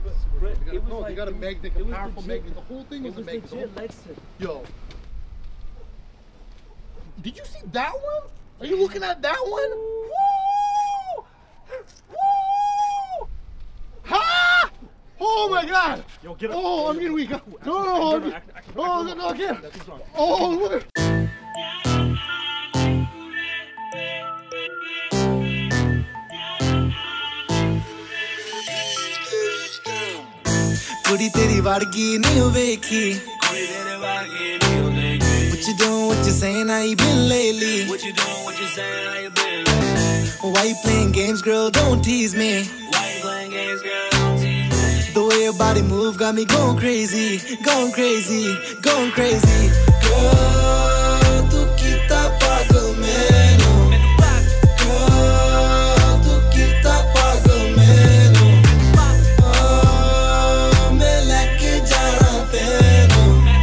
No, they got a magnet, a powerful magnet. The whole thing was a magnet. Yo. Did you see that one? Are you looking at that one? Woo! Woo! Ha! Oh my God! Yo, get up. Oh, I'm getting weak. No, again. Oh, look at. कुड़ी तेरी वाड़गी नहीं वेखी What you doing, what you saying, how you been lately? What you doing, what you saying, how you been lately? Why you playing games, girl, don't tease me. Why you playing games, girl, don't tease me. The way your body move got me going crazy, going crazy, going crazy. Girl, tu kita pagal meno. Girl, tu kita pagal meno. Oh, me leke jana teno.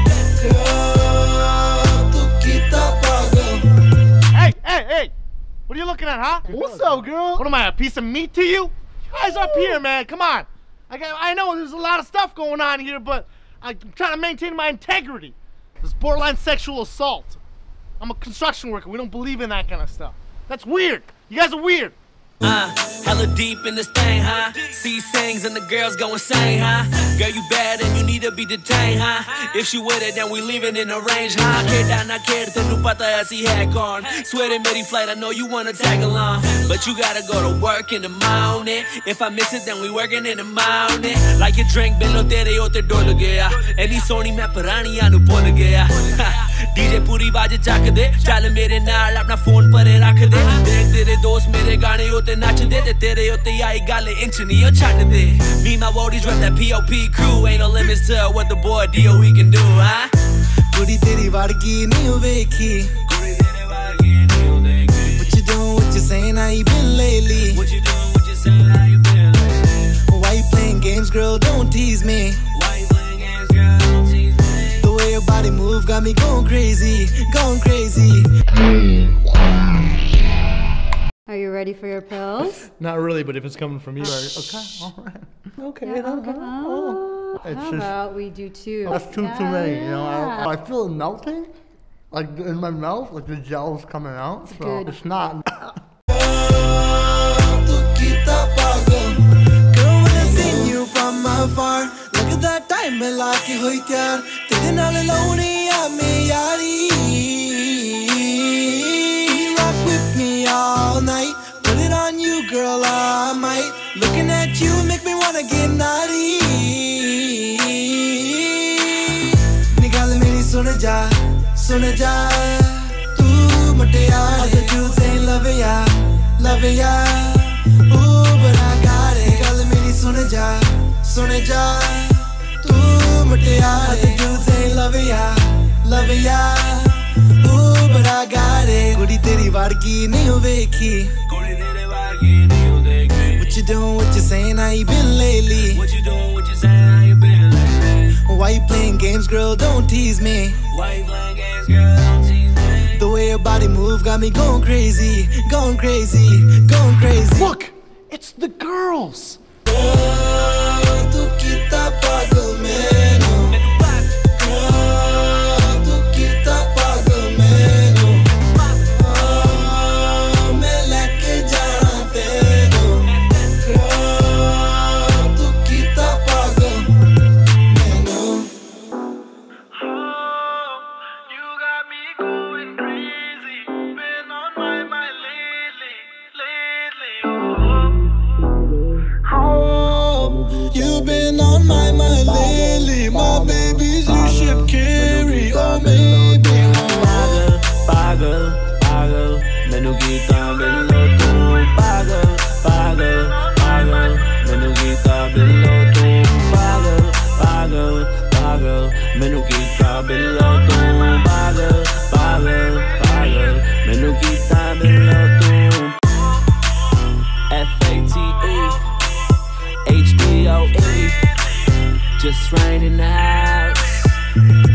Girl, tu kita pagal. Hey! What are you looking at, huh? What's up, girl? What am I, a piece of meat to you? You guys up here, man, come on. I know there's a lot of stuff going on here, but I'm trying to maintain my integrity. This is borderline sexual assault. I'm a construction worker. We don't believe in that kind of stuff. That's weird. You guys are weird. Hella deep in this thing, huh? See sings and the girls go insane, huh? Girl, you bad and you need to be detained, huh? If she with it, then we leaving in the range, huh? Keda na ked tenu pata hai si hai kaun. Swear to meri flight, I know you wanna tag along, but you gotta go to work in the morning. If I miss it, then we working in the morning. Like your drink, bello tere hote dol gaya. Any soni main puraniyan nu bhul gaya. DJ puri baaj chak de, chal mere naal apna phone pare rakh de. Dekh tere dost mere gaane hote nach de, te tere hote aayi gall inch nahi chhat de. Me my roadies rep that POP crew, ain't no limits to what the boy DOE can do, huh? कुड़ी तेरी वाड़गी नहीं वेखी What you doing, what you saying, how you been lately? What you doing, what you saying, how you been lately? Why you playing games, girl, don't tease me. Why you playing games, girl, don't tease me. The way your body move got me going crazy, going crazy. Are you ready for your pills? Not really, but if it's coming from you, okay, all right. Okay, okay. Oh. It's How just, about we do two? that's too many, you know. I feel it melting, like in my mouth, like the gel's coming out. So Good. it's not. Girl, when I seen you from afar, look at that time, मैं लाके हुई त्यार, तेरे नाल लाऊनी आ मैं यारी. Can you rock with me all night? Put it on you, girl, I might. Looking at you make me wanna get naughty. निगाल मेरी सुन जा, तू मुटियार. Other dudes ain't loving ya, loving ya. Ooh, but I got it. निगाल मेरी सुन जा, तू मुटियार. Other dudes ain't loving ya, loving ya. Ooh, but I got it. कुड़ी तेरी वाड़गी नहीं वेखी. What you doing, what you saying, how you been lately? What you doing, what you saying, how you been lately? Why you playing games, girl, don't tease me. Why you playing games, girl, don't tease me. The way your body move got me going crazy, going crazy, going crazy. Look, it's the girls. Girl, tu kita pagal meno. Girl, tu kita pagal meno. Oh, me leke jana teno. Girl, tu kita pagal meno. You got me going crazy, been on my mind lately, Oh, you've been on my mind lately. My babies you should carry. Oh, maybe. Pagal, mainu geeta billo tu. Pagal, mainu geeta billo tu. Pagal, mainu geeta billo tu. Pagal, mainu geeta billo tu. FATE, HDOE, just rain in the house.